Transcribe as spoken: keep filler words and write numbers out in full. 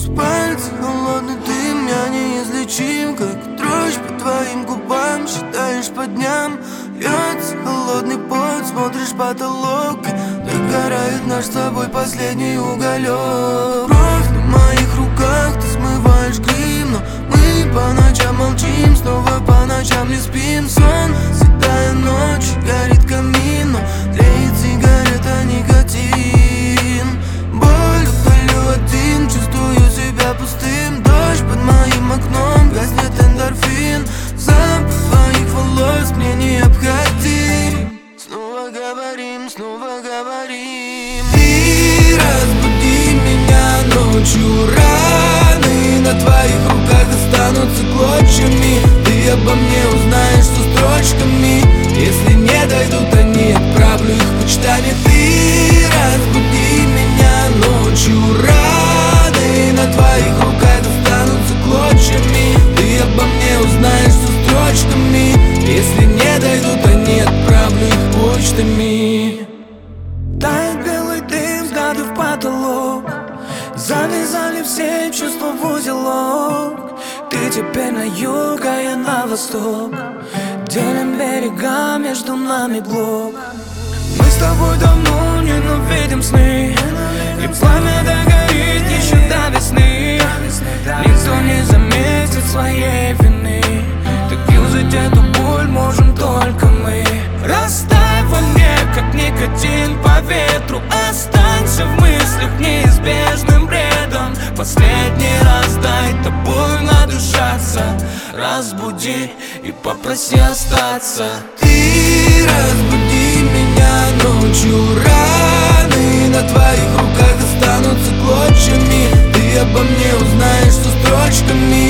пальцы холодный дым, я неизлечим, как дрожь по твоим губам. Считаешь по дням, льется холодный пот, смотришь потолок, догорает наш с тобой последний уголек. Кровь на моих руках, ты смываешь грим, но мы по ночам молчим, снова по ночам не спим. Сон, седая ночь, горит камин, но тлеет сигарета никотин. Боль удалю один, чувствую себя пустым. Дождь под моим окном, гаснет эндорфин. Запах твоих волос мне необходим. Снова говорим, снова говорим. Ты разбуди меня ночью, раны на твоих руках останутся клочьями. Ты обо мне узнаешь со строчками. Если не дойдут они, отправлю их почтами. Ты разбуди меня ночью, раны на твоих руках останутся клочьями. Ты обо мне узнаешь со строчками. Если не дойдут они, отправлю их почтами. Тает белый дым, взгляды в потолок, завязали все чувства в узелок. Ты теперь на юг, а я на восток. Делим берега, между нами блок. Мы с тобой давно ненавидим сны, и пламя догорит еще до весны. Никто не заметит своей вины. Так юзать эту боль можем только мы. Растай во мне, как никотин по ветру. Останься в мыслях неизбежным бредом. Последний раз дай тобой надышаться. Разбуди и попроси остаться. Ты разбуди меня ночью, раны на твоих руках останутся клочьями. Ты обо мне узнаешь со строчками.